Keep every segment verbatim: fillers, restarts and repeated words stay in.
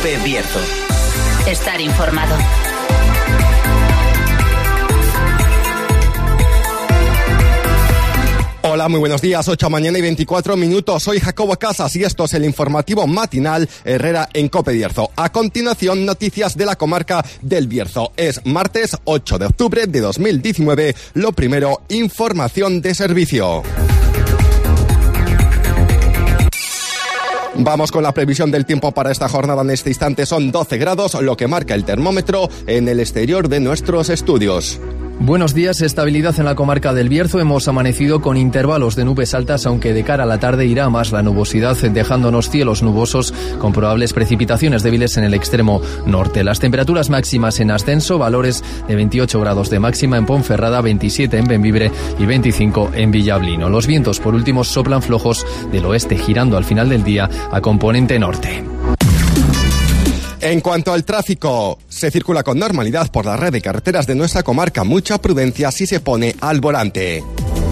COPE Bierzo. Estar informado. Hola, muy buenos días, ocho mañana y veinticuatro minutos. Soy Jacobo Casas y esto es el informativo matinal Herrera en COPE Bierzo. A continuación, noticias de la comarca del Bierzo. Es martes ocho de octubre de dos mil diecinueve. Lo primero, información de servicio. Vamos con la previsión del tiempo para esta jornada. En este instante son doce grados, lo que marca el termómetro en el exterior de nuestros estudios. Buenos días, estabilidad en la comarca del Bierzo. Hemos amanecido con intervalos de nubes altas, aunque de cara a la tarde irá más la nubosidad, dejándonos cielos nubosos con probables precipitaciones débiles en el extremo norte. Las temperaturas máximas en ascenso, valores de veintiocho grados de máxima en Ponferrada, veintisiete en Bembibre y veinticinco en Villablino. Los vientos, por último, soplan flojos del oeste, girando al final del día a componente norte. En cuanto al tráfico, se circula con normalidad por la red de carreteras de nuestra comarca. Mucha prudencia si se pone al volante.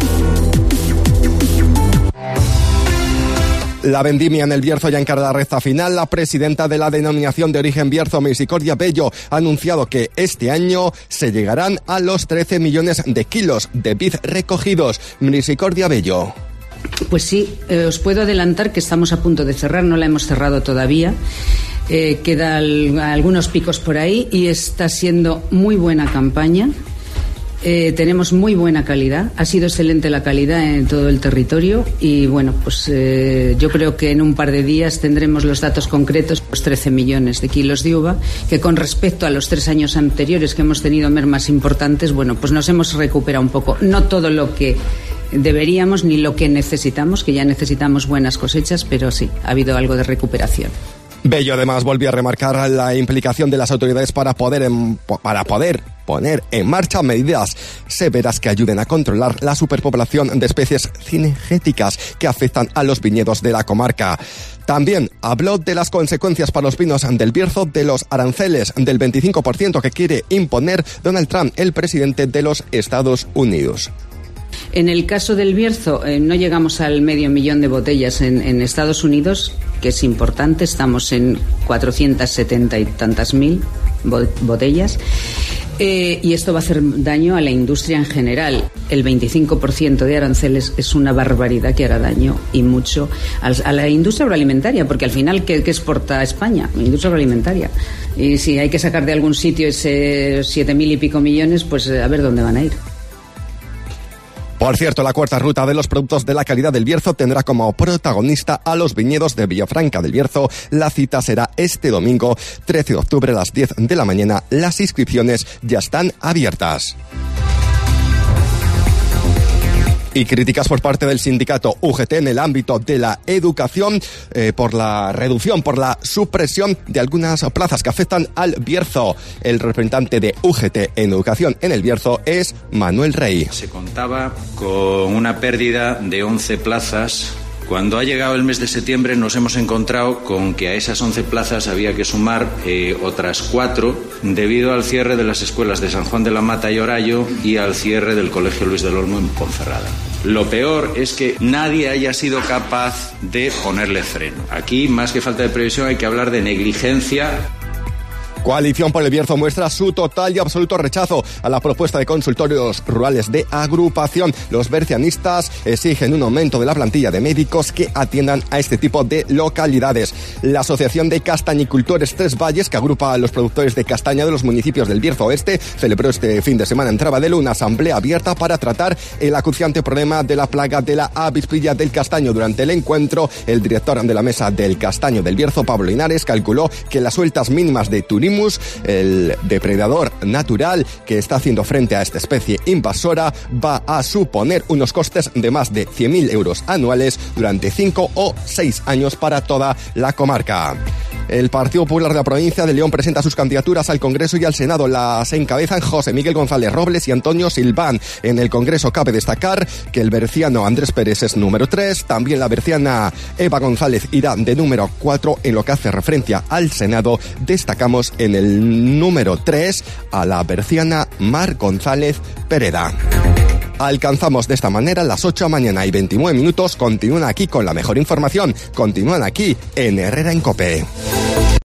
La vendimia en el Bierzo ya encara la recta final. La presidenta de la denominación de origen Bierzo, Misericordia Bello, ha anunciado que este año se llegarán a los trece millones de kilos de vid recogidos. Misericordia Bello. Pues sí, eh, os puedo adelantar que estamos a punto de cerrar, no la hemos cerrado todavía. Eh, quedan algunos picos por ahí y está siendo muy buena campaña. Eh, tenemos muy buena calidad, ha sido excelente la calidad en todo el territorio y bueno, pues eh, yo creo que en un par de días tendremos los datos concretos, pues trece millones de kilos de uva, que con respecto a los tres años anteriores que hemos tenido mermas importantes, bueno, pues nos hemos recuperado un poco, no todo lo que deberíamos ni lo que necesitamos, que ya necesitamos buenas cosechas, pero sí, ha habido algo de recuperación. Bello además volvió a remarcar la implicación de las autoridades para poder, en, para poder poner en marcha medidas severas que ayuden a controlar la superpoblación de especies cinegéticas que afectan a los viñedos de la comarca. También habló de las consecuencias para los vinos del Bierzo de los aranceles del veinticinco por ciento que quiere imponer Donald Trump, el presidente de los Estados Unidos. En el caso del Bierzo, eh, no llegamos al medio millón de botellas en, en Estados Unidos, que es importante, estamos en cuatrocientas setenta y tantas mil botellas, eh, y esto va a hacer daño a la industria en general. El veinticinco por ciento de aranceles es una barbaridad que hará daño, y mucho, a la industria agroalimentaria, porque al final, ¿qué, qué exporta España? La industria agroalimentaria. Y si hay que sacar de algún sitio ese siete mil y pico millones, pues a ver dónde van a ir. Por cierto, la cuarta ruta de los productos de la calidad del Bierzo tendrá como protagonista a los viñedos de Villafranca del Bierzo. La cita será este domingo, trece de octubre a las diez de la mañana. Las inscripciones ya están abiertas. Y críticas por parte del sindicato U G T en el ámbito de la educación eh, por la reducción, por la supresión de algunas plazas que afectan al Bierzo. El representante de U G T en educación en el Bierzo es Manuel Rey. Se contaba con una pérdida de once plazas. Cuando ha llegado el mes de septiembre nos hemos encontrado con que a esas once plazas había que sumar eh, otras cuatro debido al cierre de las escuelas de San Juan de la Mata y Orayo y al cierre del Colegio Luis del Olmo en Ponferrada. Lo peor es que nadie haya sido capaz de ponerle freno. Aquí, más que falta de previsión, hay que hablar de negligencia. Coalición por el Bierzo muestra su total y absoluto rechazo a la propuesta de consultorios rurales de agrupación. Los bercianistas exigen un aumento de la plantilla de médicos que atiendan a este tipo de localidades. La Asociación de Castañicultores Tres Valles, que agrupa a los productores de castaña de los municipios del Bierzo Oeste, celebró este fin de semana en Trabadelo una asamblea abierta para tratar el acuciante problema de la plaga de la avispilla del castaño. Durante el encuentro, el director de la Mesa del Castaño del Bierzo, Pablo Linares, calculó que las sueltas mínimas de turismo, el depredador natural que está haciendo frente a esta especie invasora, va a suponer unos costes de más de cien mil euros anuales durante cinco o seis años para toda la comarca. El Partido Popular de la provincia de León presenta sus candidaturas al Congreso y al Senado. Las encabezan José Miguel González Robles y Antonio Silván. En el Congreso cabe destacar que el berciano Andrés Pérez es número tres, también la berciana Eva González irá de número cuatro. En lo que hace referencia al Senado, destacamos en el número tres a la berciana Mar González Pereda. Alcanzamos de esta manera las ocho de la mañana y veintinueve minutos. Continúan aquí con la mejor información. Continúan aquí en Herrera en COPE.